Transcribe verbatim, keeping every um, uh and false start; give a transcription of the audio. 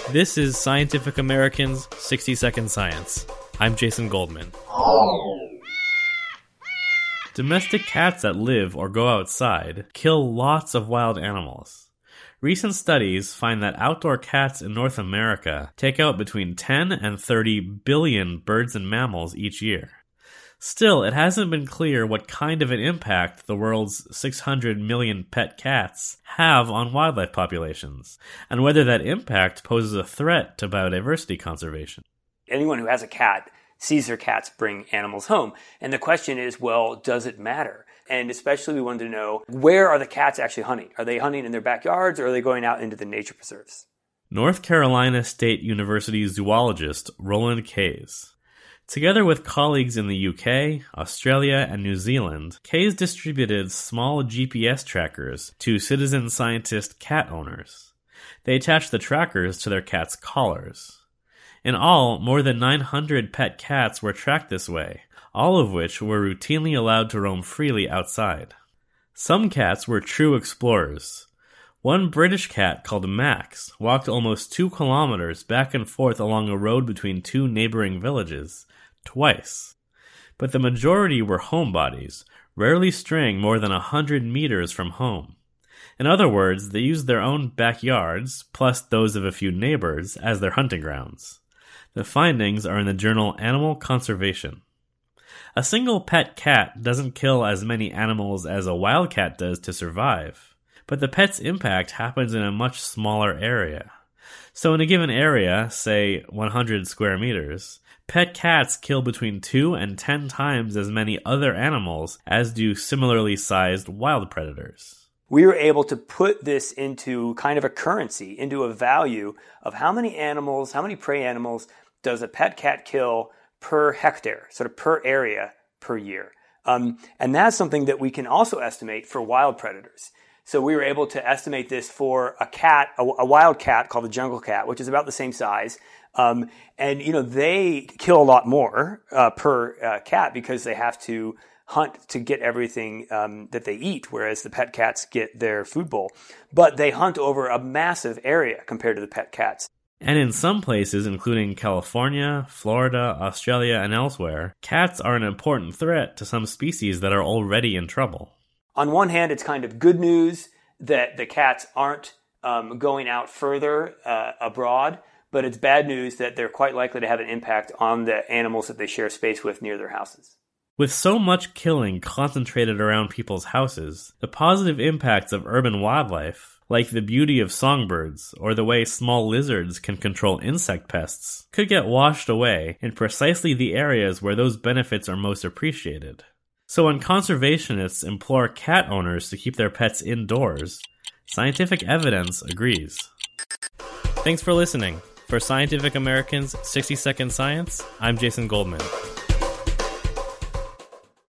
This is Scientific American's sixty second Science. I'm Jason Goldman. Domestic cats that live or go outside kill lots of wild animals. Recent studies find that outdoor cats in North America take out between ten and thirty billion birds and mammals each year. Still, it hasn't been clear what kind of an impact the world's six hundred million pet cats have on wildlife populations, and whether that impact poses a threat to biodiversity conservation. Anyone who has a cat sees their cats bring animals home. And the question is, well, does it matter? And especially we wanted to know, where are the cats actually hunting? Are they hunting in their backyards, or are they going out into the nature preserves? North Carolina State University zoologist Roland Kays. Together with colleagues in the U K, Australia, and New Zealand, Kays distributed small G P S trackers to citizen scientist cat owners. They attached the trackers to their cats' collars. In all, more than nine hundred pet cats were tracked this way, all of which were routinely allowed to roam freely outside. Some cats were true explorers. One British cat called Max walked almost two kilometers back and forth along a road between two neighboring villages, twice. But the majority were homebodies, rarely straying more than a hundred meters from home. In other words, they used their own backyards, plus those of a few neighbors, as their hunting grounds. The findings are in the journal Animal Conservation. A single pet cat doesn't kill as many animals as a wild cat does to survive, but the pet's impact happens in a much smaller area. So in a given area, say one hundred square meters, pet cats kill between two and ten times as many other animals as do similarly sized wild predators. We were able to put this into kind of a currency, into a value of how many animals, how many prey animals does a pet cat kill per hectare, sort of per area per year. Um, and that's something that we can also estimate for wild predators. So we were able to estimate this for a cat, a, a wild cat called the jungle cat, which is about the same size. Um, and, you know, they kill a lot more uh, per uh, cat because they have to hunt to get everything um, that they eat, whereas the pet cats get their food bowl. But they hunt over a massive area compared to the pet cats. And in some places, including California, Florida, Australia, and elsewhere, cats are an important threat to some species that are already in trouble. On one hand, it's kind of good news that the cats aren't um, going out further uh, abroad, but it's bad news that they're quite likely to have an impact on the animals that they share space with near their houses. With so much killing concentrated around people's houses, the positive impacts of urban wildlife, like the beauty of songbirds or the way small lizards can control insect pests, could get washed away in precisely the areas where those benefits are most appreciated. So when conservationists implore cat owners to keep their pets indoors, scientific evidence agrees. Thanks for listening. For Scientific American's sixty second Science, I'm Jason Goldman.